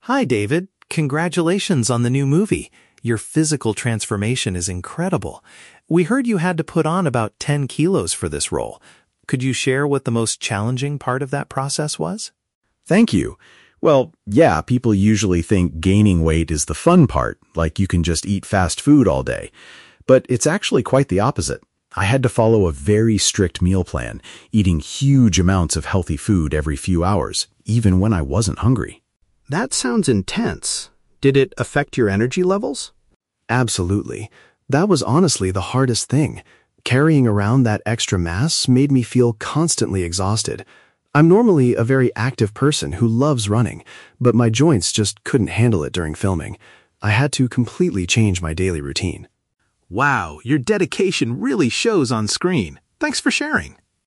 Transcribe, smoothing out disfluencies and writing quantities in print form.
Hi, David. Congratulations on the new movie. Your physical transformation is incredible. We heard you had to put on about 10 kilos for this role. Could you share what the most challenging part of that process was? Thank you. Well, yeah, people usually think gaining weight is the fun part, like you can just eat fast food all day. But it's actually quite the opposite. I had to follow a very strict meal plan, eating huge amounts of healthy food every few hours, even when I wasn't hungry. That sounds intense. Did it affect your energy levels? Absolutely. That was honestly the hardest thing. Carrying around that extra mass made me feel constantly exhausted. I'm normally a very active person who loves running, but my joints just couldn't handle it during filming. I had to completely change my daily routine. Wow, your dedication really shows on screen. Thanks for sharing.